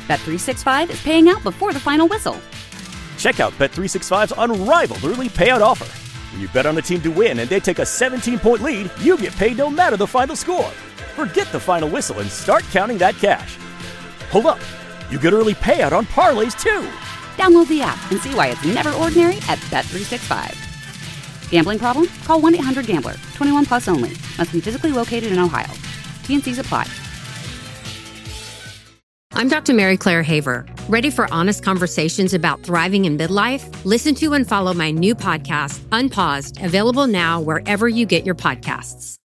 Bet365 is paying out before the final whistle. Check out Bet365's unrivaled early payout offer. When you bet on a team to win and they take a 17-point lead, you get paid no matter the final score. Forget the final whistle and start counting that cash. Hold up. You get early payout on parlays, too. Download the app and see why it's never ordinary at Bet365. Gambling problem? Call 1-800-GAMBLER. 21 plus only. Must be physically located in Ohio. T&Cs apply. I'm Dr. Mary Claire Haver. Ready for honest conversations about thriving in midlife? Listen to and follow my new podcast, Unpaused, available now wherever you get your podcasts.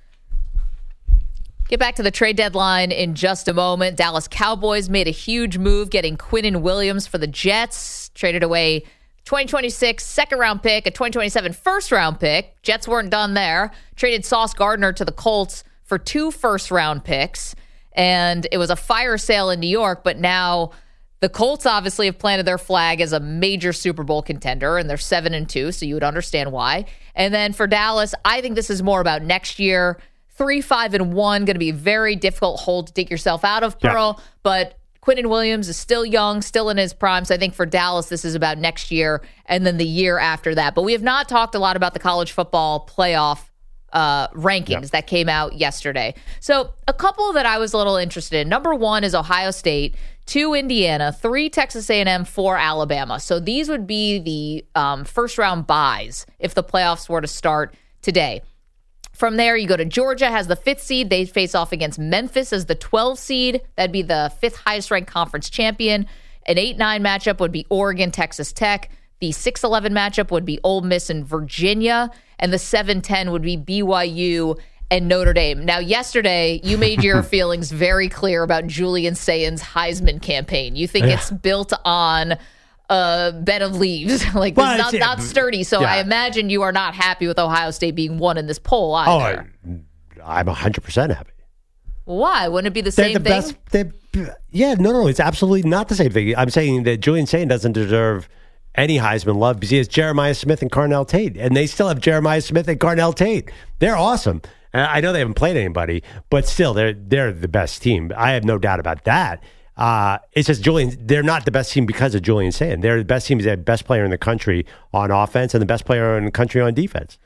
Get back to the trade deadline in just a moment. Dallas Cowboys made a huge move getting Quinnen Williams for the Jets. Traded away 2026 second-round pick, a 2027 first-round pick. Jets weren't done there. Traded Sauce Gardner to the Colts for 2 first-round picks. And it was a fire sale in New York, but now the Colts obviously have planted their flag as a major Super Bowl contender, and they're 7-2, so you would understand why. And then for Dallas, I think this is more about next year. 3-5-1, going to be a very difficult hole to dig yourself out of, Pearl. Yeah. But Quinnen Williams is still young, still in his prime. So I think for Dallas, this is about next year and then the year after that. But we have not talked a lot about the college football playoff rankings that came out yesterday. So a couple that I was a little interested in. Number 1 is Ohio State, 2 Indiana, 3 Texas A&M, 4 Alabama. So these would be the first round buys if the playoffs were to start today. From there, you go to Georgia, has the 5th seed. They face off against Memphis as the 12th seed. That'd be the 5th highest ranked conference champion. An 8-9 matchup would be Oregon, Texas Tech. The 6-11 matchup would be Ole Miss and Virginia. And the 7-10 would be BYU and Notre Dame. Now, yesterday, you made your feelings very clear about Julian Sayan's Heisman campaign. You think it's built on a bed of leaves, like not sturdy. So I imagine you are not happy with Ohio State being 1 in this poll either. Oh, I'm 100% happy. Why? Wouldn't it be the same thing? No, it's absolutely not the same thing. I'm saying that Julian Sayin doesn't deserve any Heisman love because he has Jeremiah Smith and Carnell Tate, and they still have Jeremiah Smith and Carnell Tate. They're awesome. I know they haven't played anybody, but still, they're the best team. I have no doubt about that. It's just they're not the best team because of Julian Sayin. They're the best team because they have the best player in the country on offense and the best player in the country on defense.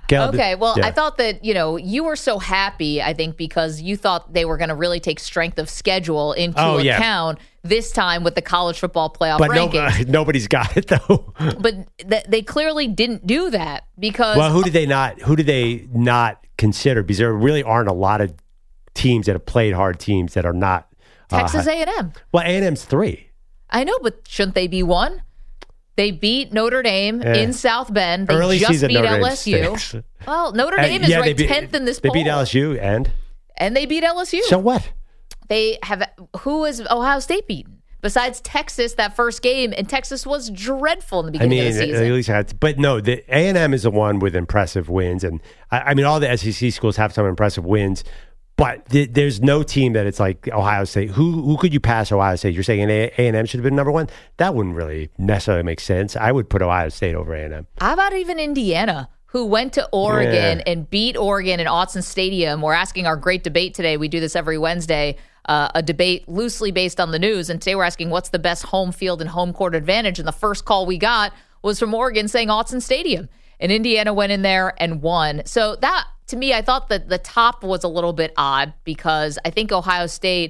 I thought that, you were so happy, I think, because you thought they were going to really take strength of schedule into account this time with the college football playoff rankings. Nobody's got it, though. But they clearly didn't do that because... Well, who did they not consider? Because there really aren't a lot of teams that have played hard teams that are not... Texas A&M. Well, A&M's 3. I know, but shouldn't they be 1? They beat Notre Dame in South Bend. They Early just season beat Notre LSU. Dame well, Notre Dame is ranked 10th in this poll. They beat LSU and they beat LSU. So what? They have. Who has Ohio State beaten? Besides Texas, that first game, and Texas was dreadful in the beginning of the season. At least but no, the A&M is the one with impressive wins, and all the SEC schools have some impressive wins. But there's no team that it's like Ohio State. Who could you pass Ohio State? You're saying A&M should have been number 1? That wouldn't really necessarily make sense. I would put Ohio State over A&M. How about even Indiana, who went to Oregon and beat Oregon in Autzen Stadium? We're asking our great debate today. We do this every Wednesday, a debate loosely based on the news. And today we're asking what's the best home field and home court advantage. And the first call we got was from Oregon saying Autzen Stadium. And Indiana went in there and won. So that... To me, I thought that the top was a little bit odd because I think Ohio State,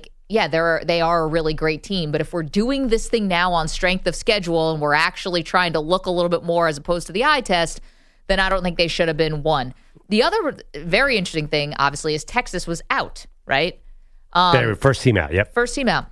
they are a really great team. But if we're doing this thing now on strength of schedule and we're actually trying to look a little bit more as opposed to the eye test, then I don't think they should have been 1. The other very interesting thing, obviously, is Texas was out, right? They were first team out, yep. First team out.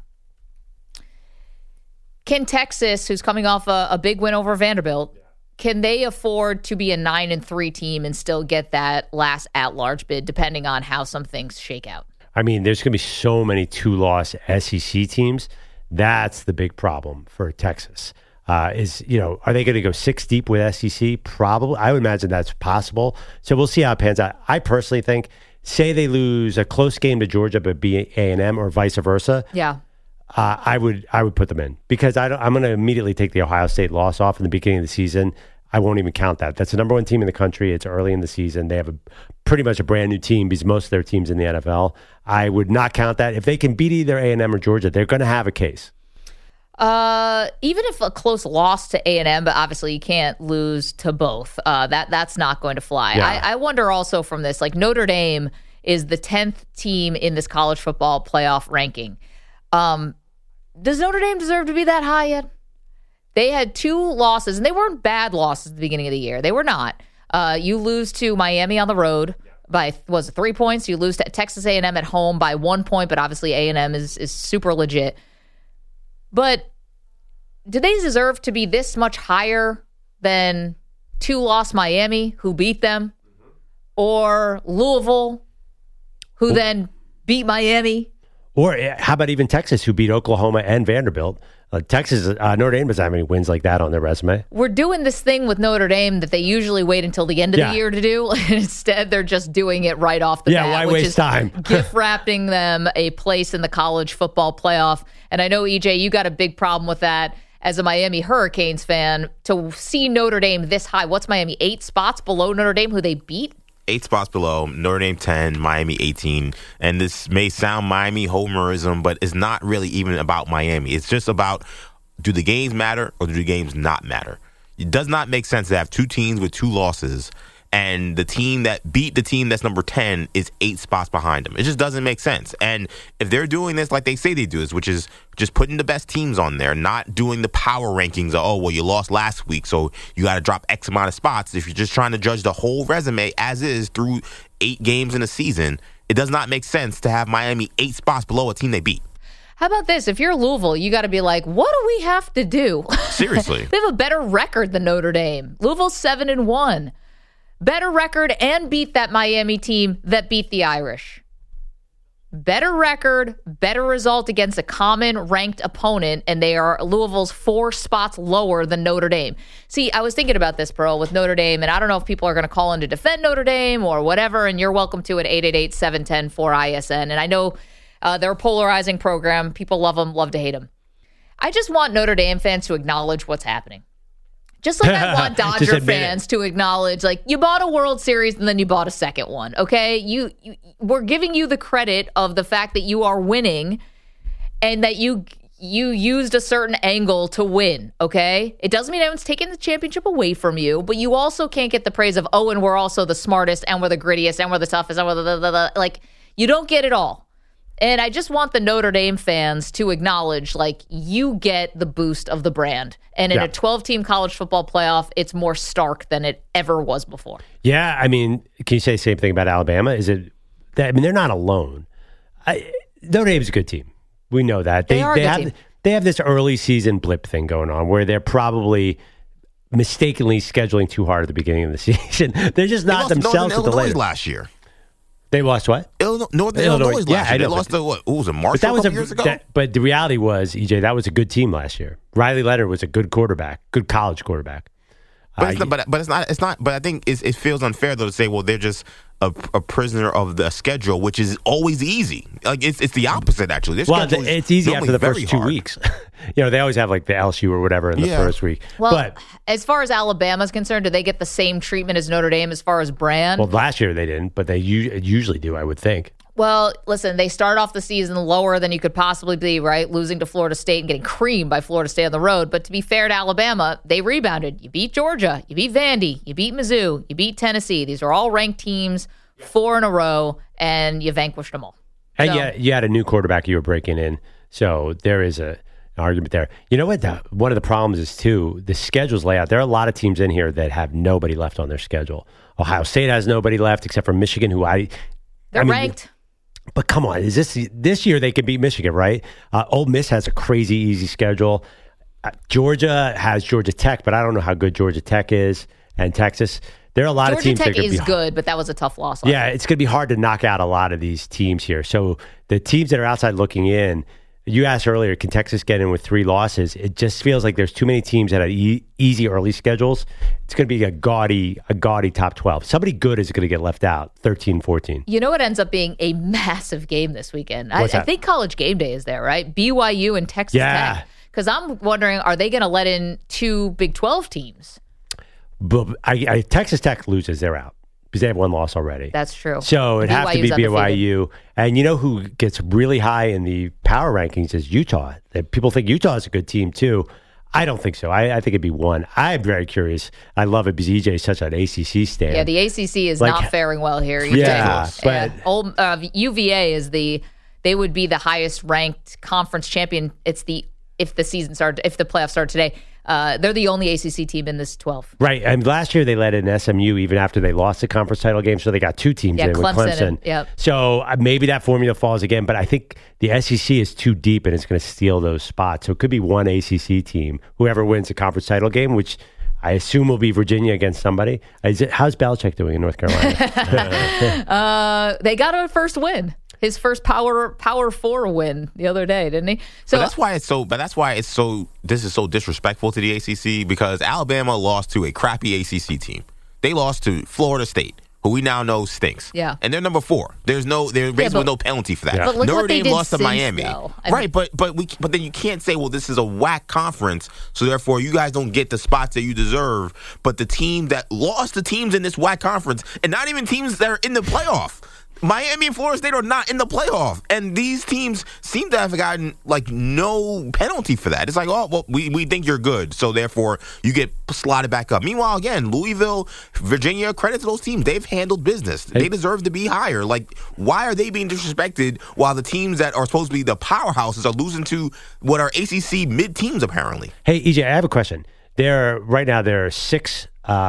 Can Texas, who's coming off a big win over Vanderbilt, can they afford to be a 9-3 team and still get that last at-large bid, depending on how some things shake out? I mean, there's going to be so many 2-loss SEC teams. That's the big problem for Texas. Are they going to go 6 deep with SEC? Probably. I would imagine that's possible. So we'll see how it pans out. I personally think, say they lose a close game to Georgia but beat A&M or vice versa. Yeah. I would put them in because I'm going to immediately take the Ohio State loss off in the beginning of the season. I won't even count that. That's the number one team in the country. It's early in the season. They have pretty much a brand new team because most of their teams in the NFL. I would not count that. If they can beat either A&M or Georgia, they're going to have a case. Even if a close loss to A&M, but obviously you can't lose to both. That's not going to fly. Yeah. I wonder also from this, like Notre Dame is the 10th team in this college football playoff ranking. Does Notre Dame deserve to be that high yet? They had 2 losses, and they weren't bad losses at the beginning of the year. They were not. You lose to Miami on the road by, was it 3 points? You lose to Texas A&M at home by 1 point, but obviously A&M is super legit. But do they deserve to be this much higher than 2-loss Miami, who beat them, or Louisville, who then beat Miami? Or how about even Texas, who beat Oklahoma and Vanderbilt? Notre Dame doesn't have any wins like that on their resume. We're doing this thing with Notre Dame that they usually wait until the end of the year to do. Instead, they're just doing it right off the bat. Why waste time? Gift wrapping them a place in the college football playoff. And I know, EJ, you got a big problem with that as a Miami Hurricanes fan. To see Notre Dame this high, what's Miami, 8 spots below Notre Dame, who they beat? 8 spots below, Notre Dame 10, Miami 18. And this may sound Miami homerism, but it's not really even about Miami. It's just about, do the games matter or do the games not matter? It does not make sense to have 2 teams with 2 losses, and the team that beat the team that's number 10 is 8 spots behind them. It just doesn't make sense. And if they're doing this like they say they do, which is just putting the best teams on there, not doing the power rankings of, you lost last week, so you got to drop X amount of spots. If you're just trying to judge the whole resume as is through 8 games in a season, it does not make sense to have Miami 8 spots below a team they beat. How about this? If you're Louisville, you got to be like, what do we have to do? Seriously. They have a better record than Notre Dame. Louisville's 7-1. Better record and beat that Miami team that beat the Irish. Better record, better result against a common ranked opponent, and they are Louisville's 4 spots lower than Notre Dame. See, I was thinking about this, Pearl, with Notre Dame, and I don't know if people are going to call in to defend Notre Dame or whatever, and you're welcome to at 888-710-4ISN. And I know they're a polarizing program. People love them, love to hate them. I just want Notre Dame fans to acknowledge what's happening. Just like I want Dodger fans to acknowledge, like, you bought a World Series and then you bought a second one, okay? We're giving you the credit of the fact that you are winning and that you used a certain angle to win, okay? It doesn't mean anyone's taking the championship away from you, but you also can't get the praise of, and we're also the smartest and we're the grittiest and we're the toughest and we're the like, you don't get it all. And I just want the Notre Dame fans to acknowledge, like, you get the boost of the brand. And in a 12-team college football playoff, it's more stark than it ever was before. Yeah, I mean, can you say the same thing about Alabama? They're not alone. Notre Dame's a good team. We know that. They have this early season blip thing going on where they're probably mistakenly scheduling too hard at the beginning of the season. They're just not themselves at the later. Last year. They lost what? Northern Illinois last year. They lost to what? Was it Marshall a couple years ago? But the reality was, EJ, that was a good team last year. Riley Leonard was a good quarterback, good college quarterback. But it's not. But I think it feels unfair though to say, well, they're just a prisoner of the schedule, which is always easy. Like it's the opposite actually. It's easy after the first 2 weeks. They always have like the LSU or whatever in the first week. Well, but as far as Alabama's concerned, do they get the same treatment as Notre Dame as far as brand? Well, last year they didn't, but they usually do, I would think. Well, listen, they start off the season lower than you could possibly be, right? Losing to Florida State and getting creamed by Florida State on the road. But to be fair to Alabama, they rebounded. You beat Georgia. You beat Vandy. You beat Mizzou. You beat Tennessee. These are all ranked teams, 4 in a row, and you vanquished them all. And you had a new quarterback you were breaking in. So there is an argument there. You know what? One of the problems is, too, the schedule's layout. There are a lot of teams in here that have nobody left on their schedule. Ohio State has nobody left except for Michigan, who they're ranked. But come on, is this year they could beat Michigan, right? Ole Miss has a crazy easy schedule. Georgia has Georgia Tech, but I don't know how good Georgia Tech is. And Texas, there are a lot of teams that Georgia Tech is good, but that was a tough loss. Yeah, it's going to be hard to knock out a lot of these teams here. So the teams that are outside looking in, you asked earlier, can Texas get in with 3 losses? It just feels like there's too many teams that have easy early schedules. It's going to be a gaudy top 12. Somebody good is going to get left out, 13-14. You know what ends up being a massive game this weekend? I think College Game Day is there, right? BYU and Texas Tech. Because I'm wondering, are they going to let in 2 Big 12 teams? But Texas Tech loses, they're out because they have one loss already. That's true. So it'd have to be BYU's undefeated. BYU. And you know who gets really high in the power rankings is Utah. People think Utah is a good team too. I don't think so. I think it'd be one. I'm very curious. I love it because EJ is such an ACC stan. Yeah, the ACC is not faring well here. Yeah, but UVA is they would be the highest ranked conference champion. If the playoffs start today. They're the only ACC team in this 12. Right. And last year they let in SMU even after they lost the conference title game. So they got two teams in with Clemson. Yep. So maybe that formula falls again. But I think the SEC is too deep and it's going to steal those spots. So it could be one ACC team, whoever wins the conference title game, which I assume will be Virginia against somebody. How's Belichick doing in North Carolina? They got a first win. His first Power 4 win the other day, didn't he? So that's why it's so. This is so disrespectful to the ACC because Alabama lost to a crappy ACC team. They lost to Florida State, who we now know stinks. Yeah, and they're number 4. There's basically no penalty for that. Yeah. But look Notre what they Dame did lost to since, Miami, right? But then you can't say, well, this is a whack conference, so therefore you guys don't get the spots that you deserve. But the team that lost the teams in this whack conference, and not even teams that are in the playoff. Miami and Florida State are not in the playoff, and these teams seem to have gotten no penalty for that. It's like, oh, well, we think you're good, so therefore you get slotted back up. Meanwhile, again, Louisville, Virginia, credit to those teams. They've handled business. They deserve to be higher. Why are they being disrespected while the teams that are supposed to be the powerhouses are losing to what are ACC mid-teams, apparently? Hey, EJ, I have a question. Right now there are 6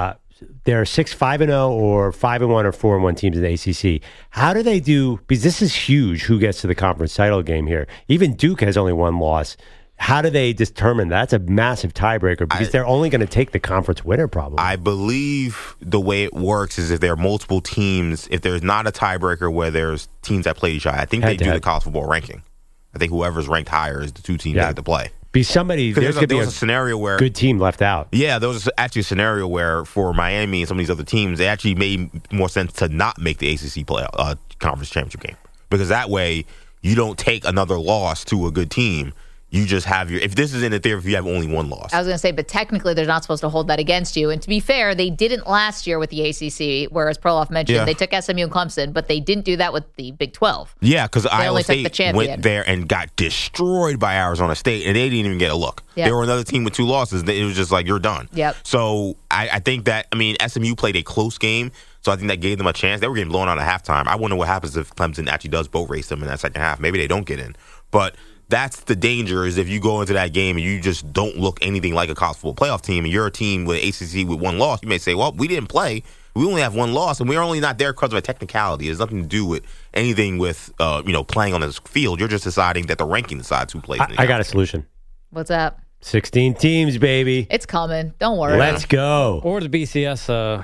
5-0 or 5-1 or 4-1 teams in the ACC. How do they do? Because this is huge. Who gets to the conference title game here? Even Duke has only one loss. How do they determine that? That's a massive tiebreaker because they're only going to take the conference winner probably. I believe the way it works is if there are multiple teams, if there's not a tiebreaker where there's teams that play each other, I think they do the college football ranking. I think whoever's ranked higher is the 2 teams that get to play. Be somebody. There was a scenario where good team left out. Yeah, there was actually a scenario where for Miami and some of these other teams, it actually made more sense to not make the ACC conference championship game because that way you don't take another loss to a good team. You just have if this is in the theory, if you have only one loss. I was going to say, but technically they're not supposed to hold that against you. And to be fair, they didn't last year with the ACC, whereas Perloff mentioned they took SMU and Clemson, but they didn't do that with the Big 12. Yeah, because Iowa State went there and got destroyed by Arizona State, and they didn't even get a look. Yep. They were another team with 2 losses. It was just like, you're done. Yep. So I think that, SMU played a close game, so I think that gave them a chance. They were getting blown out at halftime. I wonder what happens if Clemson actually does boat race them in that second half. Maybe they don't get in. But that's the danger is if you go into that game and you just don't look anything like a college football playoff team and you're a team with ACC with 1 loss, you may say, well, we didn't play. We only have 1 loss, and we're only not there because of a technicality. It has nothing to do with anything with playing on this field. You're just deciding that the ranking decides who plays. I got a solution. What's that? 16 teams, baby. It's coming. Don't worry. Let's go. Or the BCS.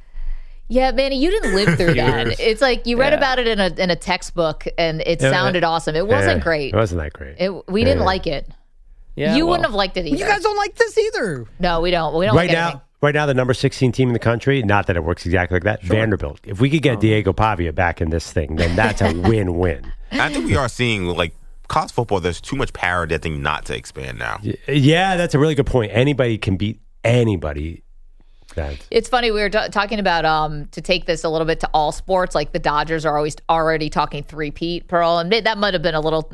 Yeah, Manny, you didn't live through that. It's like you read about it in a textbook, and it sounded awesome. It wasn't great. It wasn't that great. We didn't like it. Yeah, you wouldn't have liked it either. You guys don't like this either. No, we don't. We don't like anything. Right now, the number 16 team in the country, not that it works exactly like that, Vanderbilt. If we could get Diego Pavia back in this thing, then that's a win-win. I think we are seeing, college football, there's too much parity, I think, not to expand now. Yeah, that's a really good point. Anybody can beat anybody. It's funny, we were talking about to take this a little bit to all sports, like the Dodgers are always already talking three-peat, Pearl, and that might have been a little,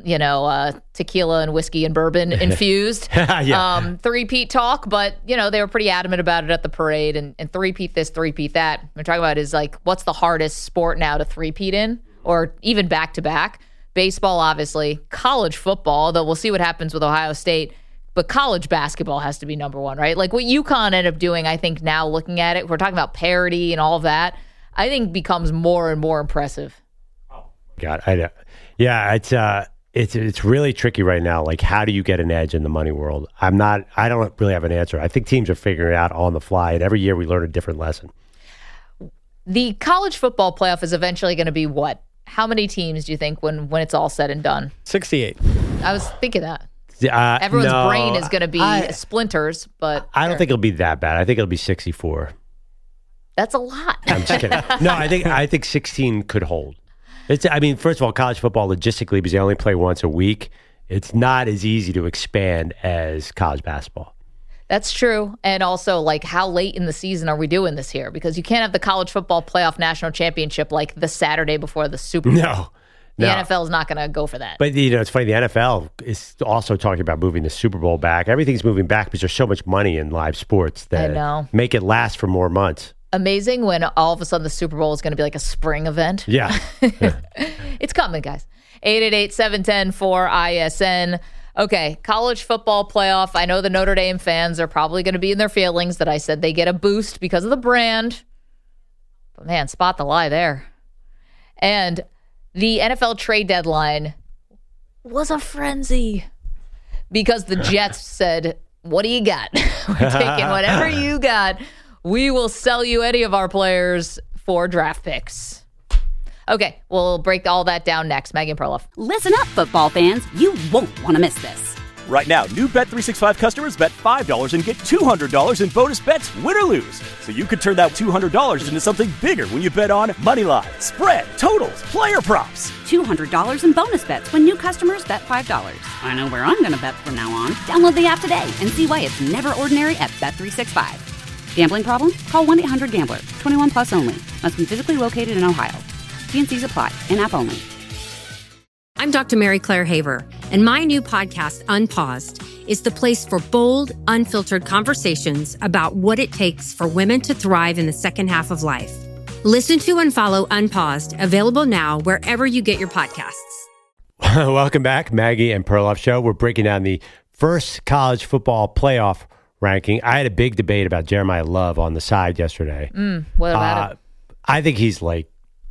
tequila and whiskey and bourbon infused three-peat talk, but, they were pretty adamant about it at the parade, and three-peat this, three-peat that. What we're talking about is, what's the hardest sport now to three-peat in, or even back-to-back? Baseball, obviously. College football, though we'll see what happens with Ohio State. But college basketball has to be number 1, right? Like what UConn ended up doing, I think now looking at it, we're talking about parity and all of that, I think becomes more and more impressive. God, I know. Yeah, it's really tricky right now. Like, how do you get an edge in the money world? I don't really have an answer. I think teams are figuring it out on the fly, and every year we learn a different lesson. The college football playoff is eventually going to be what? How many teams do you think when it's all said and done? 68. I was thinking that. Everyone's brain is going to be splinters, but I don't think it'll be that bad. I think it'll be 64. That's a lot. I'm just kidding. No, I think 16 could hold. First of all, college football logistically, because they only play once a week, it's not as easy to expand as college basketball. That's true. And also, like, how late in the season are we doing this here? Because you can't have the college football playoff national championship like the Saturday before the Super Bowl. No. The NFL is not going to go for that. But, it's funny. The NFL is also talking about moving the Super Bowl back. Everything's moving back because there's so much money in live sports that I know. Make it last for more months. Amazing when all of a sudden the Super Bowl is going to be like a spring event. Yeah. It's coming, guys. 888-710-4ISN. Okay, college football playoff. I know the Notre Dame fans are probably going to be in their feelings that I said they get a boost because of the brand. But man, spot the lie there. And the NFL trade deadline was a frenzy because the Jets said, what do you got? We're taking whatever you got. We will sell you any of our players for draft picks. Okay, we'll break all that down next. Megan Perloff. Listen up, football fans. You won't want to miss this. Right now, new Bet365 customers bet $5 and get $200 in bonus bets, win or lose. So you could turn that $200 into something bigger when you bet on moneyline, spread, totals, player props. $200 in bonus bets when new customers bet $5. I know where I'm going to bet from now on. Download the app today and see why it's never ordinary at Bet365. Gambling problem? Call 1-800-GAMBLER. 21 plus only. Must be physically located in Ohio. T&Cs apply. In-app only. I'm Dr. Mary Claire Haver, and my new podcast, Unpaused, is the place for bold, unfiltered conversations about what it takes for women to thrive in the second half of life. Listen to and follow Unpaused, available now wherever you get your podcasts. Welcome back, Maggie and Perloff Show. We're breaking down the first college football playoff ranking. I had a big debate about Jeremiah Love on the side yesterday. What about it? I think he's like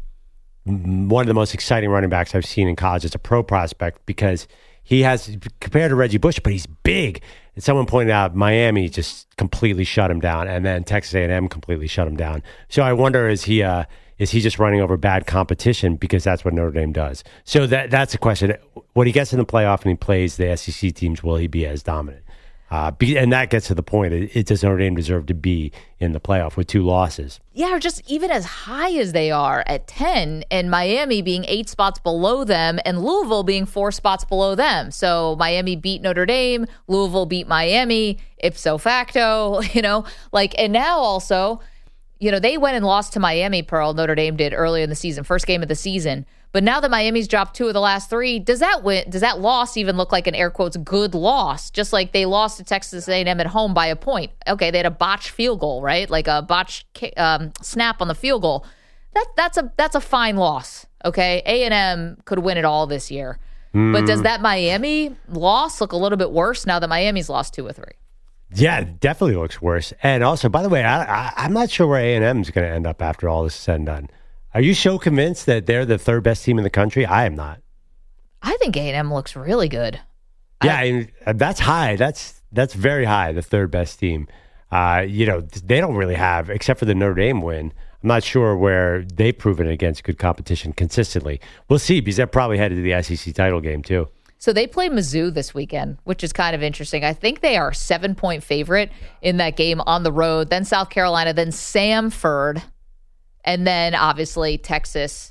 one of the most exciting running backs I've seen in college as a pro prospect because he has, compared to Reggie Bush, but he's big. And someone pointed out Miami just completely shut him down, and then Texas A&M completely shut him down. So I wonder, is he just running over bad competition because that's what Notre Dame does? So that's a question. When he gets in the playoff and he plays the SEC teams, will he be as dominant? And that gets to the point. Does Notre Dame deserve to be in the playoff with 2 losses? Yeah, or just even as high as they are at 10, and Miami being 8 spots below them, and Louisville being 4 spots below them. So Miami beat Notre Dame, Louisville beat Miami, ipso facto, and now also, they went and lost to Miami, Pearl, Notre Dame did earlier in the season, first game of the season. But now that Miami's dropped 2 of the last 3, does that loss even look like an air quotes good loss? Just like they lost to Texas A&M at home by a point. Okay, they had a botched field goal, right? Like a botched snap on the field goal. That's a fine loss. Okay, A&M could win it all this year. But does that Miami loss look a little bit worse now that Miami's lost 2 or 3? Yeah, it definitely looks worse. And also, by the way, I'm not sure where A&M is going to end up after all this is said and done. Are you so convinced that they're the 3rd best team in the country? I am not. I think A&M looks really good. Yeah, that's high. That's very high, the 3rd best team. They don't really have, except for the Notre Dame win, I'm not sure where they've proven against good competition consistently. We'll see, because they're probably headed to the SEC title game, too. So they play Mizzou this weekend, which is kind of interesting. I think they are a 7-point favorite in that game on the road. Then South Carolina, then Samford. And then, obviously, Texas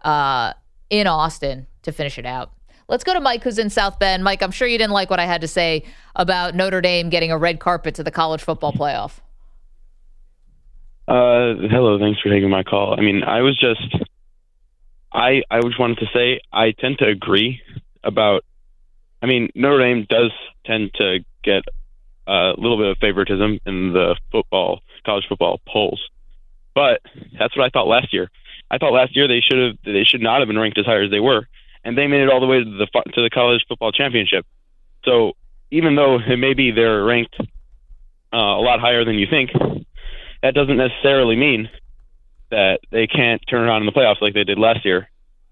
in Austin to finish it out. Let's go to Mike, who's in South Bend. Mike, I'm sure you didn't like what I had to say about Notre Dame getting a red carpet to the college football playoff. Hello, thanks for taking my call. I mean, I just wanted to say I tend to agree about, Notre Dame does tend to get a little bit of favoritism in the college football polls. But that's what I thought last year. I thought last year they should not have been ranked as high as they were, and they made it all the way to the college football championship. So even though maybe they're ranked a lot higher than you think, that doesn't necessarily mean that they can't turn around in the playoffs like they did last year.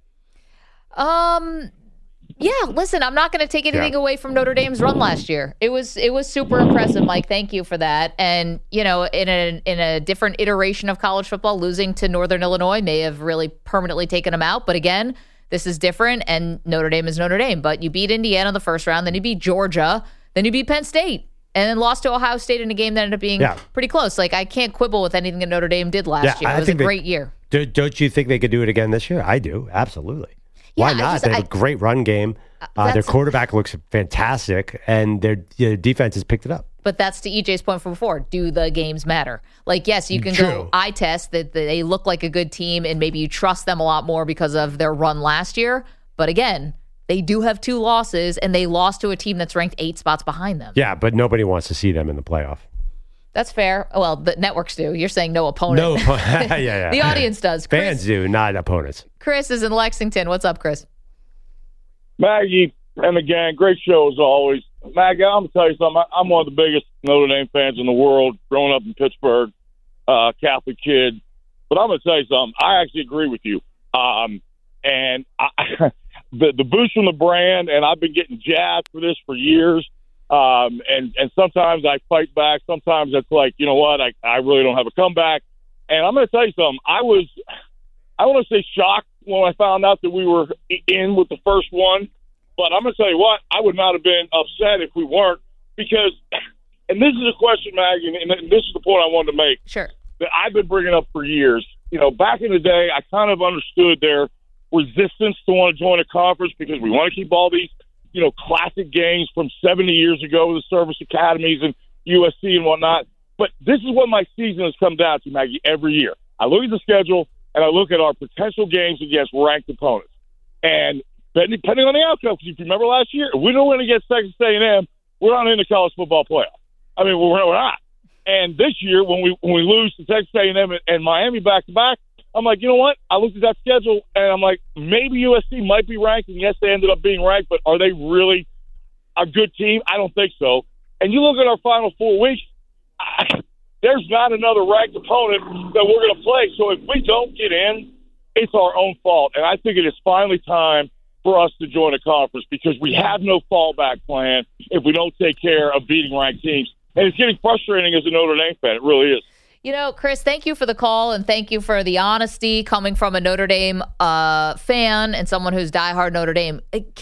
Yeah, listen, I'm not going to take anything away from Notre Dame's run last year. It was super impressive, Mike. Thank you for that. And, in a different iteration of college football, losing to Northern Illinois may have really permanently taken them out. But again, this is different, and Notre Dame is Notre Dame. But you beat Indiana in the first round, then you beat Georgia, then you beat Penn State, and then lost to Ohio State in a game that ended up being pretty close. Like, I can't quibble with anything that Notre Dame did last year. It was a great year. Don't you think they could do it again this year? I do, absolutely. Why not? They have a great run game. Their quarterback looks fantastic, and their defense has picked it up. But that's to EJ's point from before. Do the games matter? Like, yes, you can go eye test that they look like a good team and maybe you trust them a lot more because of their run last year. But again, they do have 2 losses and they lost to a team that's ranked 8 spots behind them. Yeah, but nobody wants to see them in the playoff. That's fair. Well, the networks do. You're saying no opponent. No opponent. yeah. The audience does. Fans do, not opponents. Chris is in Lexington. What's up, Chris? Maggie and the gang, great show as always. Maggie, I'm going to tell you something. I'm one of the biggest Notre Dame fans in the world, growing up in Pittsburgh, Catholic kid. But I'm going to tell you something. I actually agree with you. And the boost from the brand, and I've been getting jabbed for this for years. And sometimes I fight back. Sometimes it's like, you know what, I really don't have a comeback. And I'm going to tell you something. I want to say shocked when I found out that we were in with the first one. But I'm going to tell you what, I would not have been upset if we weren't, because, and this is a question, Maggie, and this is the point I wanted to make. Sure. That I've been bringing up for years. You know, back in the day, I kind of understood their resistance to want to join a conference because we want to keep all these, you know, classic games from 70 years ago, the service academies and USC and whatnot. But this is what my season has come down to, Maggie, every year. I look at the schedule, and I look at our potential games against ranked opponents. And depending on the outcome, because if you remember last year, if we don't win against Texas A&M, we're not in the college football playoff. I mean, we're not. And this year, when we lose to Texas A&M and Miami back-to-back, I'm like, you know what? I looked at that schedule, and I'm like, maybe USC might be ranked, and yes, they ended up being ranked, but are they really a good team? I don't think so. And you look at our final 4 weeks, there's not another ranked opponent that we're going to play. So if we don't get in, it's our own fault. And I think it is finally time for us to join a conference because we have no fallback plan if we don't take care of beating ranked teams. And it's getting frustrating as a Notre Dame fan. It really is. You know, Chris, thank you for the call and thank you for the honesty coming from a Notre Dame fan and someone who's diehard Notre Dame.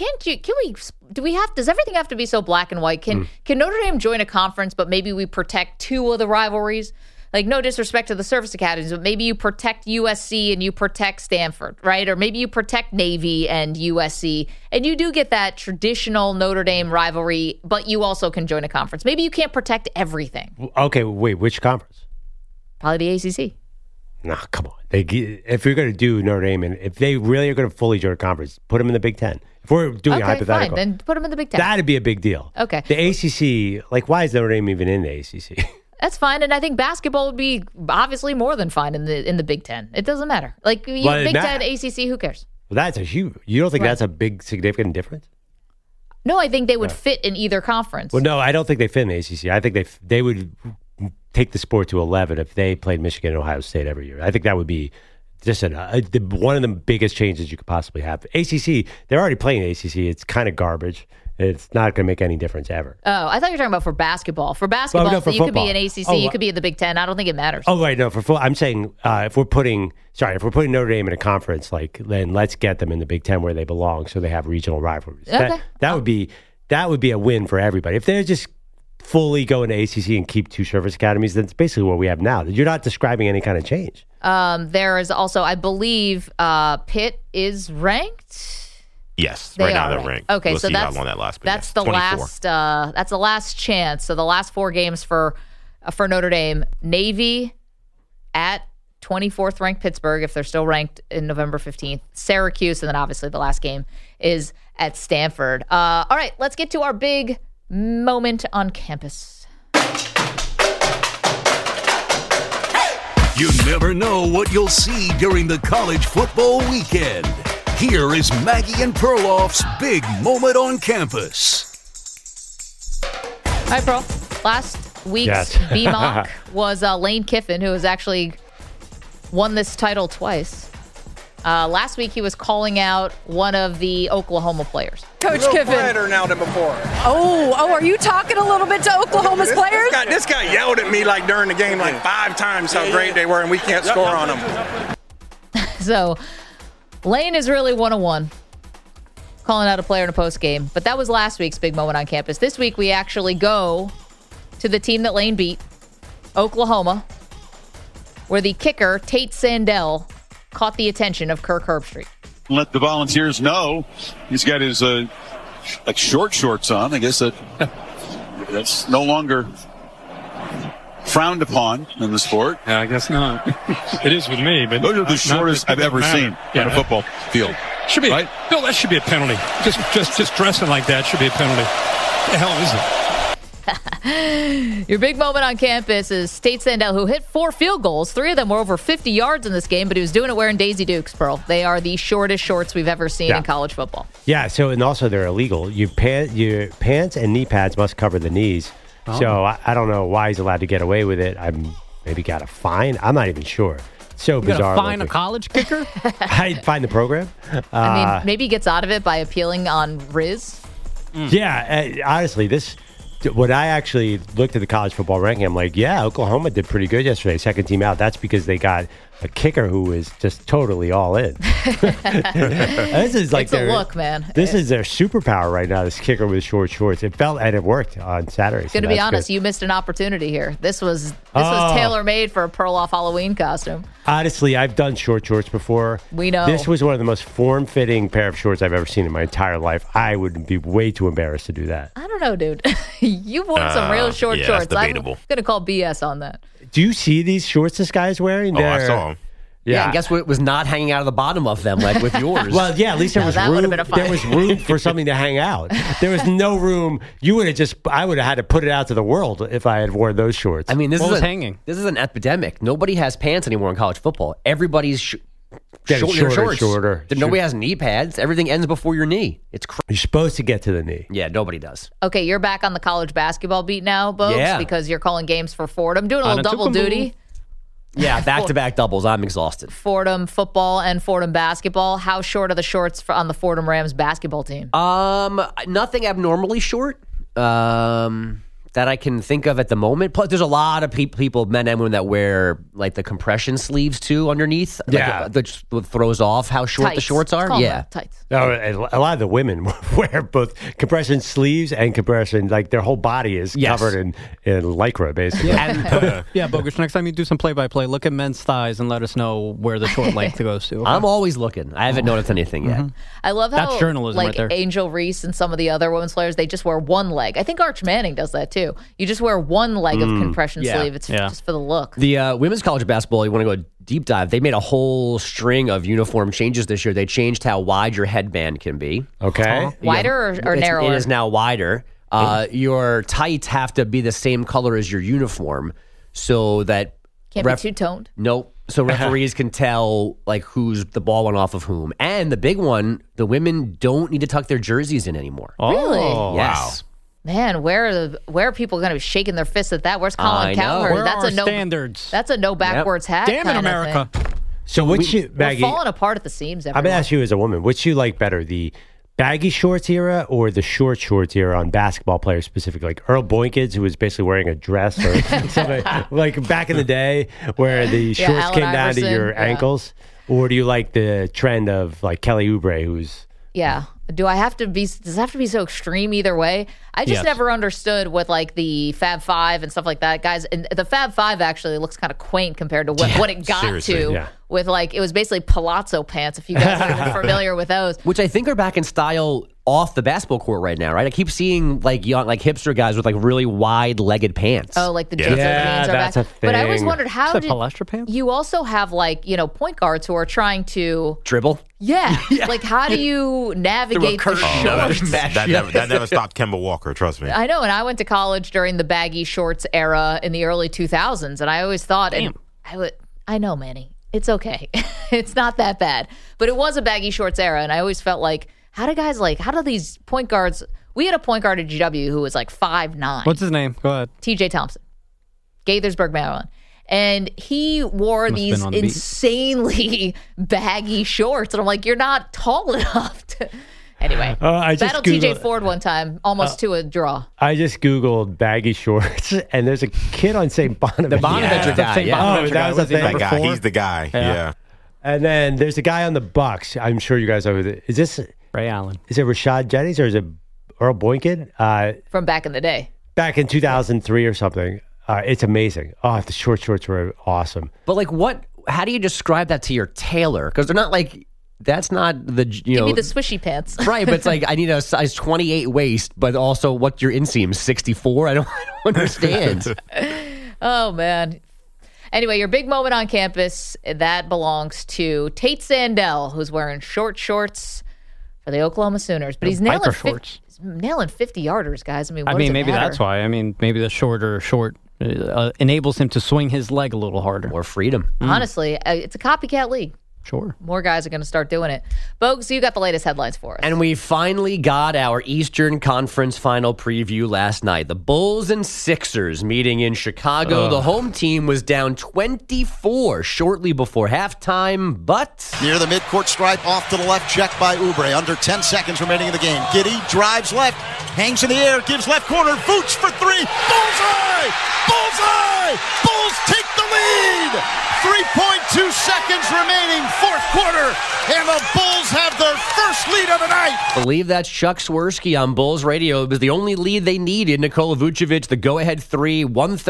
Does everything have to be so black and white? Can Notre Dame join a conference, but maybe we protect 2 of the rivalries? Like, no disrespect to the service academies, but maybe you protect USC and you protect Stanford, right? Or maybe you protect Navy and USC, and you do get that traditional Notre Dame rivalry, but you also can join a conference. Maybe you can't protect everything. Okay, wait, which conference? Probably the ACC. No, come on. If you're going to do Notre Dame, and if they really are going to fully join a conference, put them in the Big Ten. If we're doing a hypothetical, fine, then put them in the Big Ten. That'd be a big deal. Okay. The ACC, like, why is Notre Dame even in the ACC? That's fine, and I think basketball would be obviously more than fine in the Big Ten. It doesn't matter. Like, Big Ten, ACC, who cares? Well, that's a huge. You don't think that's a big, significant difference? No, I think they would fit in either conference. Well, no, I don't think they fit in the ACC. I think they would take the sport to 11 if they played Michigan and Ohio State every year. I think that would be just one of the biggest changes you could possibly have. ACC, they're already playing ACC. It's kind of garbage. It's not going to make any difference ever. Oh, I thought you were talking about for basketball. For basketball, no, for you football. could be in ACC, you could be in the Big Ten. I don't think it matters. Oh, right. No, for football, I'm saying if we're putting Notre Dame in a conference, then let's get them in the Big Ten where they belong, so they have regional rivalries. Okay. That would be a win for everybody. If they're just fully going to ACC and keep 2 service academies, then it's basically what we have now. You're not describing any kind of change. There is also, I believe, Pitt is ranked. Yes, right now they're ranked. Okay, we'll so see that's how long that lasts. That's the 24. last. That's the last chance. So the last 4 games for Notre Dame: Navy at 24th ranked Pittsburgh, if they're still ranked in November 15th. Syracuse, and then obviously the last game is at Stanford. All right, let's get to our big moment on campus. You never know what you'll see during the college football weekend. Here is Maggie and Perloff's big moment on campus. Hi, Pearl. Last week's BMOC was Lane Kiffin, who has actually won this title twice. Last week, he was calling out one of the Oklahoma players. Coach Kiffin. Quieter now than before. Oh, are you talking a little bit to Oklahoma's players? This guy yelled at me during the game 5 times how great they were, and we can't score on them. So Lane is really 101, calling out a player in a post game. But that was last week's big moment on campus. This week, we actually go to the team that Lane beat, Oklahoma, where the kicker, Tate Sandell, caught the attention of Kirk Herbstreit. Let the Volunteers know he's got his short shorts on. I guess that's no longer frowned upon in the sport. Yeah, I guess not. It is with me, but those are the shortest I've ever seen on a football field. Should be right? Bill, that should be a penalty. Just dressing like that should be a penalty. What the hell is it? Your big moment on campus is Tate Sandell, who hit 4 field goals. 3 of them were over 50 yards in this game, but he was doing it wearing Daisy Dukes, Pearl. They are the shortest shorts we've ever seen in college football. Yeah, so, and also they're illegal. Your pants and knee pads must cover the knees. Oh. So I don't know why he's allowed to get away with it. Maybe got a fine. I'm not even sure. So you bizarre. Fine a college kicker? I'd find the program. I mean, maybe he gets out of it by appealing on Riz. Yeah, honestly, when I actually looked at the college football ranking, I'm like, yeah, Oklahoma did pretty good yesterday. Second team out. That's because they got a kicker who is just totally all in. This is like it's a look, man. This is their superpower right now, this kicker with short shorts. It felt, and it worked on Saturday. Going to be honest, you missed an opportunity here. This was tailor-made for a Perloff Halloween costume. Honestly, I've done short shorts before. We know. This was one of the most form-fitting pair of shorts I've ever seen in my entire life. I would be way too embarrassed to do that. I don't know, dude. You've worn some real short shorts. I'm going to call BS on that. Do you see these shorts this guy's wearing? I saw them. Yeah, and guess what was not hanging out of the bottom of them like with yours? Well, yeah, at least there was room. There was room for something to hang out. There was no room. I would have had to put it out to the world if I had worn those shorts. I mean, this is hanging. This is an epidemic. Nobody has pants anymore in college football. Everybody's shorter. Nobody has knee pads. Everything ends before your knee. It's crazy. You're supposed to get to the knee. Yeah, nobody does. Okay, you're back on the college basketball beat now, Bogues, because you're calling games for Fordham. Doing a little double duty. Yeah, back-to-back doubles. I'm exhausted. Fordham football and Fordham basketball. How short are the shorts on the Fordham Rams basketball team? Nothing abnormally short that I can think of at the moment. Plus, there's a lot of people, men and women, that wear like the compression sleeves too underneath. Yeah, that throws off how short tights. The shorts are. Yeah, tights. No, a lot of the women wear both compression sleeves and compression. Like their whole body is covered in lycra, basically. Yeah, Bogues, next time you do some play-by-play, look at men's thighs and let us know where the short length goes to. Okay? I'm always looking. I haven't noticed anything yet. I love how that's journalism right there. Angel Reese and some of the other women's players, they just wear one leg. I think Arch Manning does that too. You just wear one leg of compression sleeve. It's just for the look. The women's college basketball, you want to go deep dive, they made a whole string of uniform changes this year. They changed how wide your headband can be. Okay. Wider or narrower? It is now wider. Your tights have to be the same color as your uniform so that... Can't be two-toned? Nope. So referees can tell like who's the ball went off of whom. And the big one, the women don't need to tuck their jerseys in anymore. Really? Yes. Wow. Man, where are people going to be shaking their fists at that? Where's Colin Cowherd? Where are standards? That's a no backwards hat. Damn it, America! So Maggie, we're falling apart at the seams. I'm going to ask you as a woman, which you like better, the baggy shorts era or the short shorts era on basketball players specifically? Like Earl Boykins, who was basically wearing a dress or something like back in the day where the shorts Allen came down Iverson, to your ankles, or do you like the trend of like Kelly Oubre, who's does it have to be so extreme either way? I just never understood with like the Fab Five and stuff like that, guys. And the Fab Five actually looks kind of quaint compared to what it got to with like, it was basically palazzo pants, if you guys are familiar with those. Which I think are back in style off the basketball court right now, right? I keep seeing like young, like hipster guys with like really wide-legged pants. Oh, like the jeans are that's back. a thing. But I always wondered how did Palestra pants? You also have like, point guards who are trying to dribble. Yeah. Like how do you navigate the shorts? That never stopped Kemba Walker, trust me. I know, and I went to college during the baggy shorts era in the early 2000s, and I always thought, I know, Manny, it's okay. It's not that bad. But it was a baggy shorts era, and I always felt like, how do these point guards, we had a point guard at GW who was like 5'9". What's his name? Go ahead. TJ Thompson, Gaithersburg, Maryland. And he wore these insanely baggy shorts. And I'm like, you're not tall enough to... Anyway, I just battled TJ Ford one time, almost to a draw. I just Googled baggy shorts, and there's a kid on St. Bonaventure. The Bonaventure guy. That was a thing. That guy. He's the guy. Yeah. And then there's a guy on the Bucks. I'm sure you guys know. Is this Ray Allen? Is it Rashad Jennings or is it Earl Boynton? From back in the day. Back in 2003 or something. It's amazing. Oh, the short shorts were awesome. But like how do you describe that to your tailor? Because they're not like... That's not the, Give me the swishy pants. Right, but it's like, I need a size 28 waist, but also what your inseam, 64? I don't understand. Oh, man. Anyway, your big moment on campus, that belongs to Tate Sandell, who's wearing short shorts for the Oklahoma Sooners. But he's nailing 50-yarders, guys. I mean, maybe that's why. I mean, maybe the short enables him to swing his leg a little harder. More freedom. Honestly, it's a copycat league. Sure. More guys are going to start doing it. Bogues, you got the latest headlines for us. And we finally got our Eastern Conference final preview last night. The Bulls and Sixers meeting in Chicago. The home team was down 24 shortly before halftime, but... Near the midcourt stripe, off to the left, checked by Oubre. Under 10 seconds remaining in the game. Giddey drives left, hangs in the air, gives left corner, Vooch for three. Bullseye! Bullseye! Bulls take the lead! 3.2 seconds remaining, fourth quarter, and the Bulls have their first lead of the night. I believe that's Chuck Swirsky on Bulls Radio. It was the only lead they needed. Nikola Vucevic, the go-ahead three,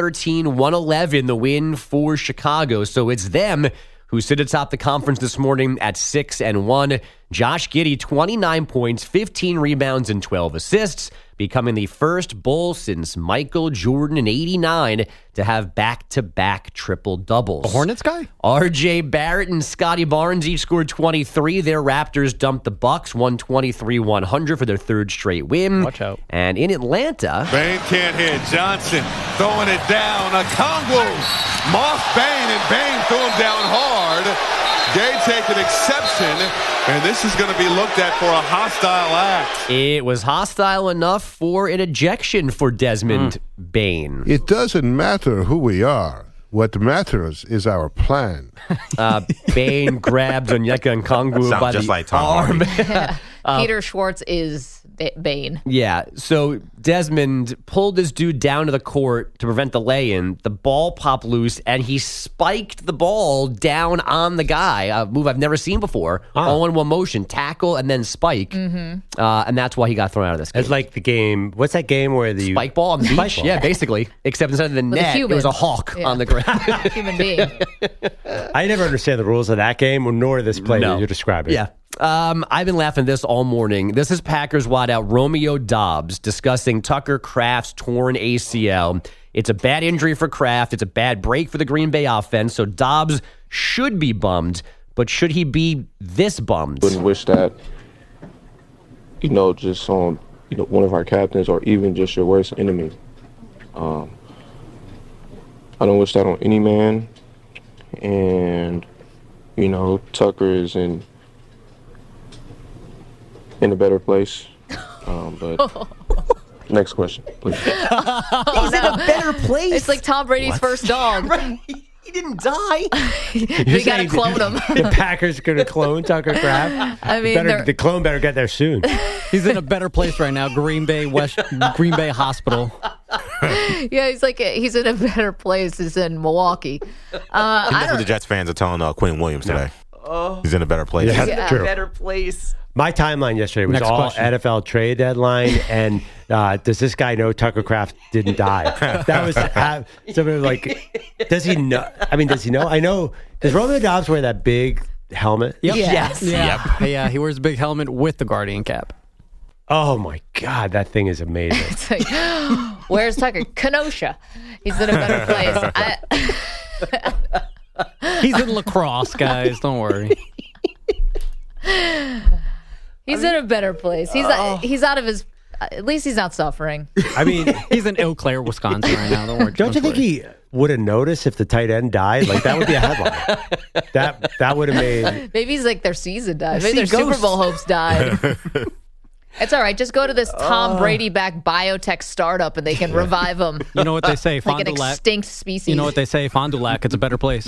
113-111, the win for Chicago. So it's them who sit atop the conference this morning at 6-1. Josh Giddey, 29 points, 15 rebounds, and 12 assists, becoming the first Bull since Michael Jordan in '89 to have back-to-back triple-doubles. The Hornets guy? R.J. Barrett and Scotty Barnes each scored 23. Their Raptors dumped the Bucks 123-100 for their third straight win. Watch out. And in Atlanta... Bane can't hit. Johnson throwing it down. A Congo. Moss Bane, and Bane threw him down hard. Gay taking exception, and this is going to be looked at for a hostile act. It was hostile enough for an ejection for Desmond Bane. It doesn't matter who we are. What matters is our plan. Bane grabbed Onyeka Okongwu by just the like Tom arm. Peter Schwartz is Bane. Yeah, so Desmond pulled this dude down to the court to prevent the lay-in. The ball popped loose, and he spiked the ball down on the guy, a move I've never seen before. All in one motion, tackle and then spike. And that's why he got thrown out of this game. It's like the game, what's that game where the... Spike ball on the beach? Yeah, basically. Except instead of the net, it was a hawk on the ground. Human being. I never understand the rules of that game, nor this play that you're describing. Yeah. I've been laughing at this all morning. This is Packers wideout Romeo Doubs discussing Tucker Kraft's torn ACL. It's a bad injury for Kraft. It's a bad break for the Green Bay offense. So Doubs should be bummed, but should he be this bummed? Wouldn't wish that, just on, one of our captains or even just your worst enemy. I don't wish that on any man. And, Tucker is in a better place. But next question, please. He's in a better place. It's like Tom Brady's first dog. Right. He didn't die. We got to clone him. The Packers going to clone Tucker Kraft? I mean, the clone better get there soon. He's in a better place right now. Green Bay Hospital. Yeah, he's in a better place. He's in Milwaukee. That's what the Jets fans are telling Quinn Williams today. He's in a better place. Yeah, a true. better place. My timeline yesterday was Next all question. NFL trade deadline, and does this guy know Tucker Kraft didn't die? That was somebody like, does he know? I mean, does he know? I know. Does Romeo Doubs wear that big helmet? Yep. Yes. Yeah. Yeah, he wears a big helmet with the Guardian cap. Oh my God, that thing is amazing. It's like, where's Tucker? Kenosha. He's in a better place. He's in lacrosse, guys. Don't worry. He's in a better place. He's out of his. At least he's not suffering. I mean, he's in Eau Claire, Wisconsin right now. Don't worry. Don't you think he would have noticed if the tight end died? Like that would be a headline. that would have made. Maybe he's like their season died. Maybe their Super Bowl hopes died. It's all right. Just go to this Tom Brady-backed biotech startup, and they can revive him. You know what they say, like Fond du an Lac. extinct species. You know what they say, Fond du Lac. It's a better place.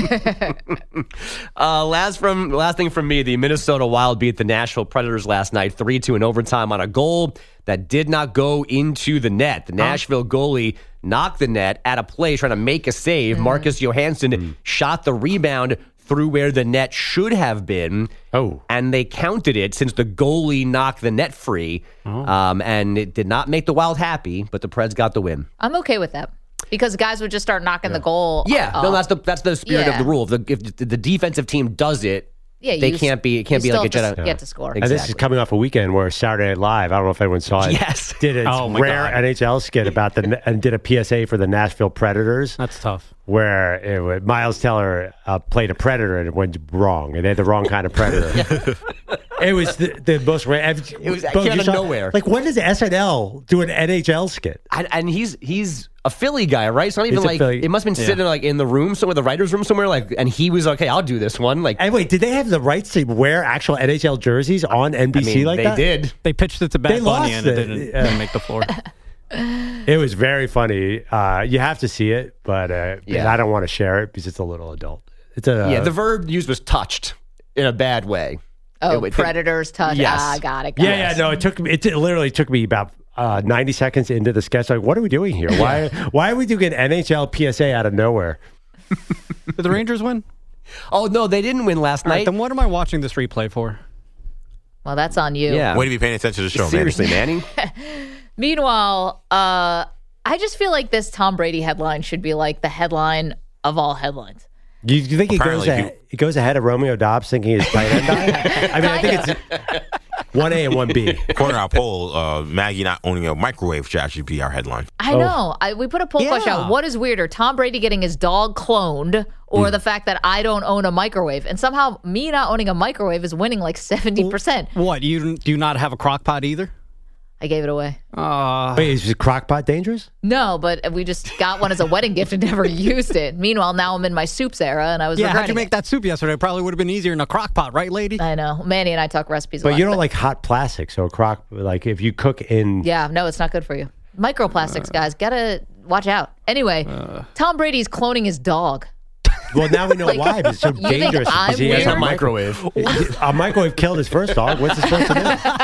Last thing from me, the Minnesota Wild beat the Nashville Predators last night 3-2 in overtime on a goal that did not go into the net. The Nashville goalie knocked the net at a play trying to make a save. Marcus Johansson shot the rebound through where the net should have been. And they counted it since the goalie knocked the net free. And it did not make the Wild happy, but the Preds got the win. I'm okay with that. Because guys would just start knocking the goal. Yeah, no, that's the spirit of Yeah. the rule. If the defensive team does it, Yeah, they can't be. It can't be still like a have Jedi. get to score. And this is coming off a weekend where Saturday Night Live, I don't know if anyone saw it, Yes. did a Oh, my rare God. NHL skit about and did a PSA for the Nashville Predators. That's tough. Where Miles Teller played a predator and it went wrong, and they had the wrong kind of predator. It was the most rare. It was came out of nowhere. Like, when does SNL do an NHL skit? And he's a Philly guy, right? So not even He's a like Philly- it must have been sitting like in the room somewhere, the writers' room somewhere, like, and he was okay. I'll do this one. Like, And wait, did they have the rights to wear actual NHL jerseys on NBC like they that? did. They pitched it to They Bad lost Bunny and it it. didn't make the floor. It was very funny. You have to see it, but Yeah. I don't want to share it because it's a little adult. It's a the verb used was touched in a bad way. Oh, It- predators touch. Yes. Ah, got it. Yeah, no, it literally took me about 90 seconds into the sketch. Like, what are we doing here? Why are we doing an NHL PSA out of nowhere? Did the Rangers win? Oh no, they didn't win last All right, night. then what am I watching this replay for? Well, that's on you. Yeah. Way to be paying attention to the show, Seriously, Manny. Meanwhile, I just feel like this Tom Brady headline should be like the headline of all headlines. You think Apparently, it goes ahead of Romeo Dobbs thinking his tight end died? I mean, I think it's 1A and 1B. According to our poll, Maggie not owning a microwave should actually be our headline. I know. We put a poll question out. What is weirder, Tom Brady getting his dog cloned or the fact that I don't own a microwave? And somehow me not owning a microwave is winning like 70%. What? Do you not have a crock pot either? I gave it away. Wait, is Crock-Pot dangerous? No, but we just got one as a wedding gift and never used it. Meanwhile, now I'm in my soups era and I was Yeah, how'd you regretting make it. that soup yesterday? It probably would have been easier in a crock pot, right, lady? I know. Manny and I talk recipes a But lot. you don't like hot plastic, so like if you cook in... Yeah, no, it's not good for you. Microplastics, guys. Gotta watch out. Anyway, Tom Brady's cloning his dog. Well, now we know why. It's so you think dangerous. I'm because he has weird? a microwave. A microwave killed his first dog. What's he supposed to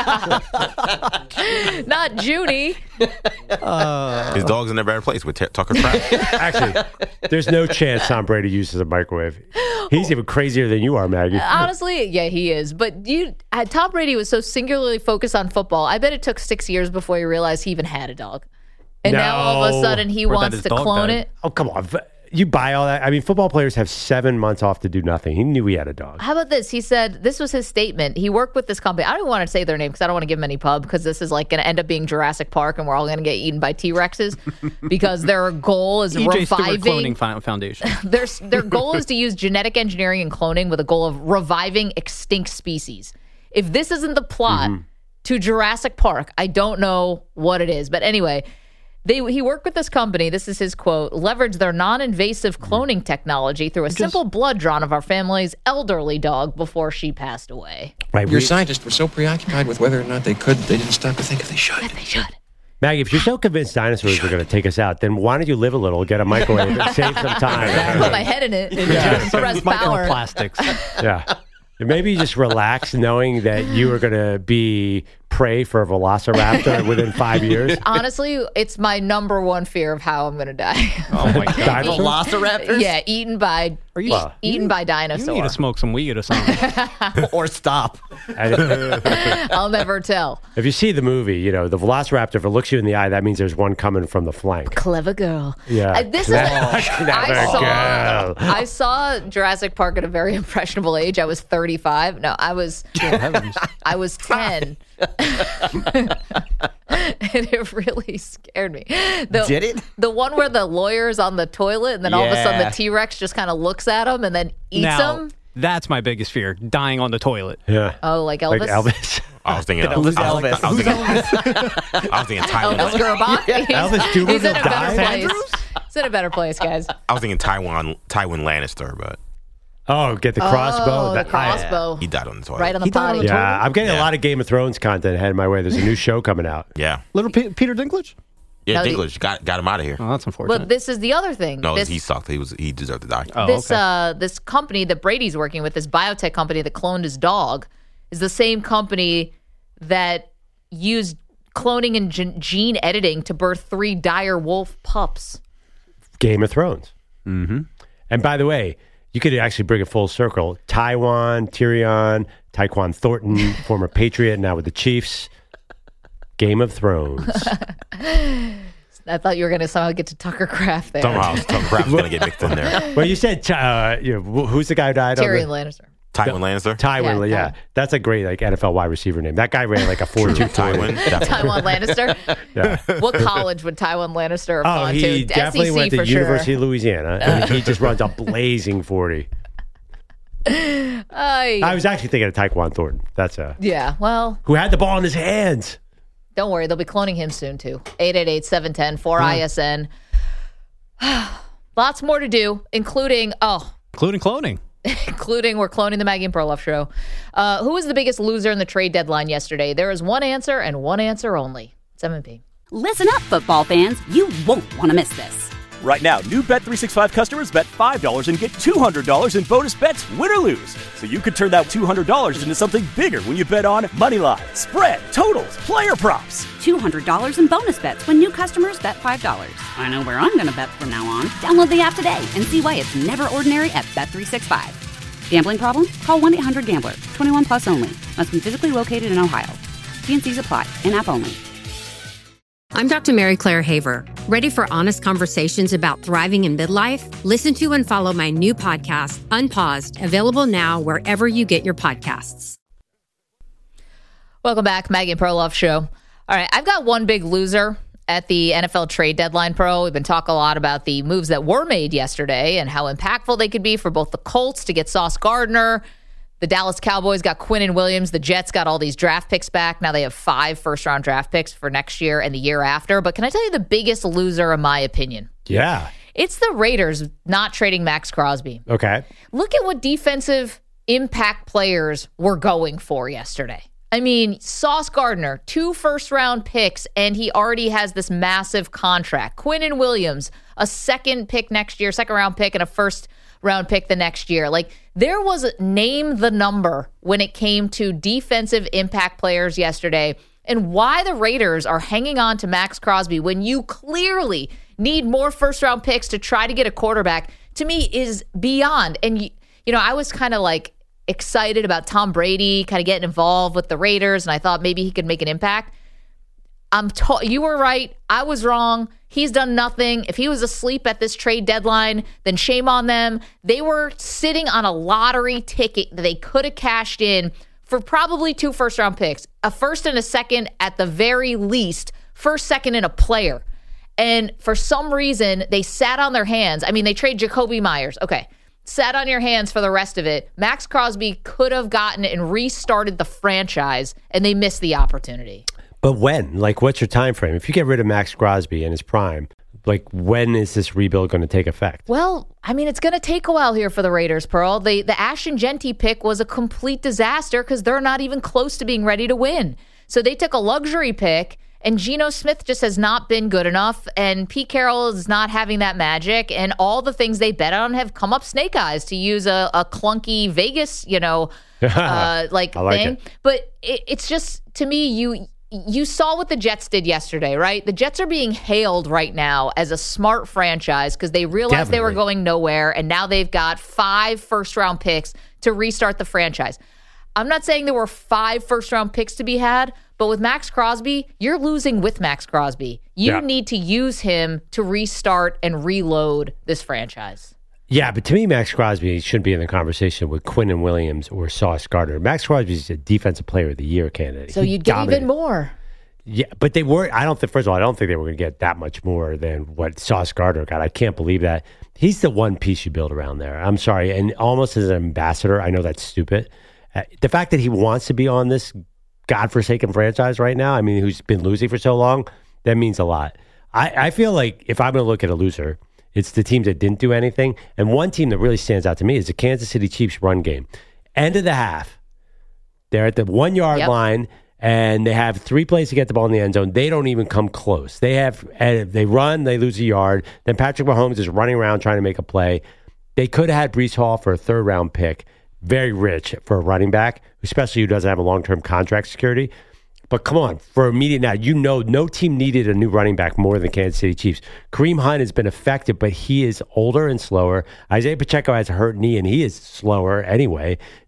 do? Not Junie. His dog's in a better place with Tucker Kraft. Actually, there's no chance Tom Brady uses a microwave. He's even crazier than you are, Maggie. Honestly, yeah, he is. But Tom Brady was so singularly focused on football. I bet it took 6 years before he realized he even had a dog. And now all of a sudden he wants to clone it. Oh, come on. You buy all that. I mean, football players have 7 months off to do nothing. He knew he had a dog. How about this? He said, this was his statement. He worked with this company. I don't even want to say their name because I don't want to give them any pub because this is like going to end up being Jurassic Park and we're all going to get eaten by T-Rexes because their goal is EJ Stewart reviving. Cloning Foundation. Their goal is to use genetic engineering and cloning with a goal of reviving extinct species. If this isn't the plot to Jurassic Park, I don't know what it is. But anyway, he worked with this company, this is his quote, leverage their non-invasive cloning technology through a simple blood drawn of our family's elderly dog before she passed away. Right, Your scientists were so preoccupied with whether or not they could, they didn't stop to think if they should. They should. Maggie, if you're so convinced dinosaurs are going to take us out, then why don't you live a little, get a microwave, and save some time? Put my head in it and just press power. Microplastics. Yeah. Maybe you just relax knowing that you are going to be prey for a velociraptor within 5 years. Honestly, it's my number one fear of how I'm going to die. Oh my God. Dinosaurs? Velociraptors? Yeah, eaten by eaten by You dinosaur. need to smoke some weed or something. Or stop. I'll never tell. If you see the movie, the velociraptor, if it looks you in the eye, that means there's one coming from the flank. Clever girl. Yeah. This is I saw Jurassic Park at a very impressionable age. I was 35. No, I was 10. And it really scared me. Did it? The one where the lawyer's on the toilet and then all of a sudden Yeah. the T-Rex just kind of looks at him and then eats Now, him. that's my biggest fear, dying on the toilet. Yeah. Oh, like Elvis? Like Elvis. I was thinking Who's Elvis? I was thinking Taiwan. Elvis Garabati. Elvis Dumas He's in a better died? place. He's in a better place, guys. I was thinking Tywin Lannister, but Oh, get the crossbow. Oh, the crossbow. he died on the toilet. Right on the potty. Yeah, I'm getting a lot of Game of Thrones content headed my way. There's a new show coming out. Yeah. Little Peter Dinklage? Yeah, No, Dinklage got him out of here. Oh, that's unfortunate. But this is the other thing. No, This- he sucked. He deserved to die. Oh, this okay. this company that Brady's working with, this biotech company that cloned his dog, is the same company that used cloning and gene editing to birth 3 dire wolf pups. Game of Thrones. Mm-hmm. And by the way, you could actually bring it full circle. Tyquan Thornton, former Patriot, now with the Chiefs. Game of Thrones. I thought you were going to somehow get to Tucker Kraft there. Somehow Tucker Kraft's going to get mixed in there. Well, you said, who's the guy who died? Tyrion Lannister. Tywin Lannister? Tywin, yeah. That's a great NFL wide receiver name. That guy ran like a 4.2 Tywin. Tywin Lannister? Yeah. What college would Tywin Lannister have gone to? He definitely SEC went to for University sure. of Louisiana. And he just runs a blazing 40. I was actually thinking of Tyquan Thornton. That's Yeah, well, who had the ball in his hands. don't worry. They'll be cloning him soon, too. 888-710-4ISN. Lots more to do, including cloning. Including we're cloning the Maggie and Perloff show. Who was the biggest loser in the trade deadline yesterday? There is one answer and one answer only. 7P. Listen up, football fans. You won't want to miss this. Right now, new Bet365 customers bet $5 and get $200 in bonus bets, win or lose. So you could turn that $200 into something bigger when you bet on money line, spread, totals, player props. $200 in bonus bets when new customers bet $5. I know where I'm going to bet from now on. Download the app today and see why it's never ordinary at Bet365. Gambling problem? Call 1-800-GAMBLER. 21 plus only. Must be physically located in Ohio. T&Cs apply. In-app only. I'm Dr. Mary Claire Haver. Ready for honest conversations about thriving in midlife? Listen to and follow my new podcast, Unpaused, available now wherever you get your podcasts. Welcome back, Maggie and Perloff show. All right, I've got one big loser at the NFL trade deadline, Pro. We've been talking a lot about the moves that were made yesterday and how impactful they could be for both the Colts to get Sauce Gardner. The Dallas Cowboys got Quinnen Williams. The Jets got all these draft picks back. Now they have 5 first-round draft picks for next year and the year after. But can I tell you the biggest loser, in my opinion? Yeah. It's the Raiders not trading Max Crosby. Okay. Look at what defensive impact players were going for yesterday. I mean, Sauce Gardner, 2 first-round picks, and he already has this massive contract. Quinnen Williams, a second pick next year, second-round pick, and a first-round pick the next year. Like, there was name the number when it came to defensive impact players yesterday, and why the Raiders are hanging on to Max Crosby when you clearly need more first-round picks to try to get a quarterback, to me, is beyond. And, you know, I was kind of like excited about Tom Brady kind of getting involved with the Raiders, and I thought maybe he could make an impact. You were right. I was wrong. He's done nothing. If he was asleep at this trade deadline, then shame on them. They were sitting on a lottery ticket that they could have cashed in for probably 2 first-round picks, a first and a second at the very least, first, second, and a player. And for some reason, they sat on their hands. I mean, they trade Jacoby Myers. Okay, sat on your hands for the rest of it. Max Crosby could have gotten and restarted the franchise, and they missed the opportunity. But when? Like, what's your time frame? If you get rid of Max Crosby in his prime, like, when is this rebuild going to take effect? Well, I mean, it's going to take a while here for the Raiders, Pearl. The Ashton Genty pick was a complete disaster because they're not even close to being ready to win. So they took a luxury pick, and Geno Smith just has not been good enough, and Pete Carroll is not having that magic, and all the things they bet on have come up snake eyes, to use a clunky Vegas, thing. It. But it's just, to me, you saw what the Jets did yesterday, right? The Jets are being hailed right now as a smart franchise because they realized they were going nowhere, and now they've got 5 first-round picks to restart the franchise. I'm not saying there were 5 first-round picks to be had, but with Max Crosby, you're losing with Max Crosby. You need to use him to restart and reload this franchise. Yeah, but to me, Max Crosby shouldn't be in the conversation with Quinnen Williams or Sauce Gardner. Max Crosby is a Defensive Player of the Year candidate. So you'd get even more. Yeah, but they weren't. First of all, I don't think they were going to get that much more than what Sauce Gardner got. I can't believe that. He's the one piece you build around there. I'm sorry. And almost as an ambassador, I know that's stupid. The fact that he wants to be on this godforsaken franchise right now, I mean, who's been losing for so long, that means a lot. I feel like if I'm going to look at a loser, it's the teams that didn't do anything. And one team that really stands out to me is the Kansas City Chiefs run game. End of the half, they're at the 1-yard line, and they have 3 plays to get the ball in the end zone. They don't even come close. They run, they lose a yard. Then Patrick Mahomes is running around trying to make a play. They could have had Breece Hall for a 3rd-round pick. Very rich for a running back, especially who doesn't have a long-term contract security. But come on, for immediate now, no team needed a new running back more than the Kansas City Chiefs. Kareem Hunt has been effective, but he is older and slower. Isaiah Pacheco has a hurt knee, and he is slower anyway.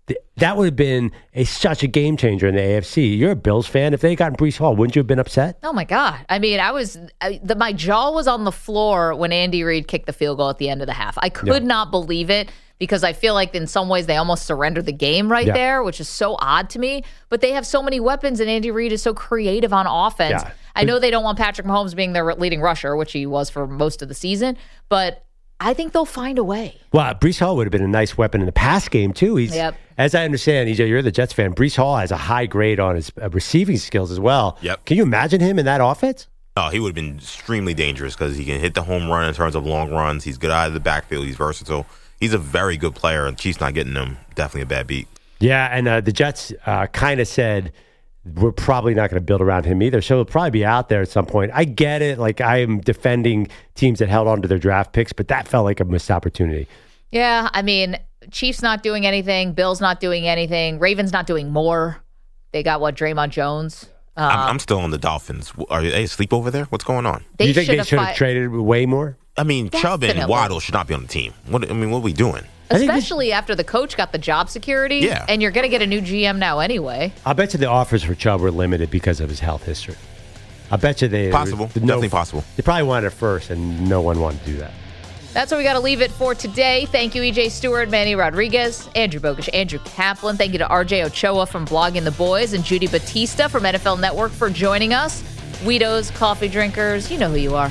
That would have been such a game changer in the AFC. You're a Bills fan. If they had gotten Breece Hall, wouldn't you have been upset? Oh, my God. I mean, my jaw was on the floor when Andy Reid kicked the field goal at the end of the half. I could not believe it because I feel like in some ways they almost surrendered the game right there, which is so odd to me. But they have so many weapons, and Andy Reid is so creative on offense. Yeah. I know they don't want Patrick Mahomes being their leading rusher, which he was for most of the season, but I think they'll find a way. Well, Breece Hall would have been a nice weapon in the pass game, too. As I understand, EJ, you're the Jets fan. Breece Hall has a high grade on his receiving skills as well. Yep. Can you imagine him in that offense? Oh, he would have been extremely dangerous because he can hit the home run in terms of long runs. He's good out of the backfield. He's versatile. He's a very good player, and Chiefs not getting him, definitely a bad beat. Yeah, and the Jets kind of said, we're probably not going to build around him either. So he'll probably be out there at some point. I get it. Like, I am defending teams that held on to their draft picks, but that felt like a missed opportunity. Yeah, I mean, Chiefs not doing anything. Bills not doing anything. Ravens not doing more. They got, Draymond Jones. I'm still on the Dolphins. Are they asleep over there? What's going on? Do you think they should have traded way more? I mean, Chubb and Waddle should not be on the team. What are we doing? Especially after the coach got the job security, and you're going to get a new GM now anyway. I bet you the offers for Chubb were limited because of his health history. I bet you definitely possible. They probably wanted it first, and no one wanted to do that. That's where we got to leave it for today. Thank you, EJ Stewart, Manny Rodriguez, Andrew Bogusch, Andrew Kaplan. Thank you to RJ Ochoa from Blogging the Boys and Judy Batista from NFL Network for joining us. Weedos, coffee drinkers, you know who you are.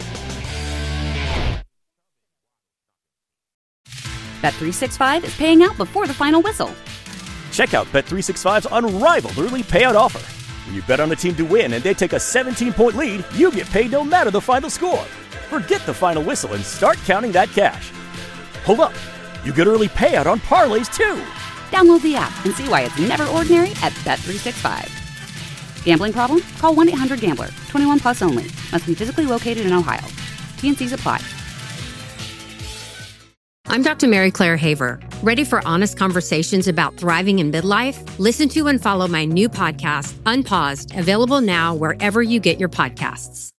Bet365 is paying out before the final whistle. Check out Bet365's unrivaled early payout offer. When you bet on a team to win and they take a 17-point lead, you get paid no matter the final score. Forget the final whistle and start counting that cash. Hold up. You get early payout on parlays, too. Download the app and see why it's never ordinary at Bet365. Gambling problem? Call 1-800-GAMBLER. 21 plus only. Must be physically located in Ohio. T&Cs apply. I'm Dr. Mary Claire Haver. Ready for honest conversations about thriving in midlife? Listen to and follow my new podcast, Unpaused, available now wherever you get your podcasts.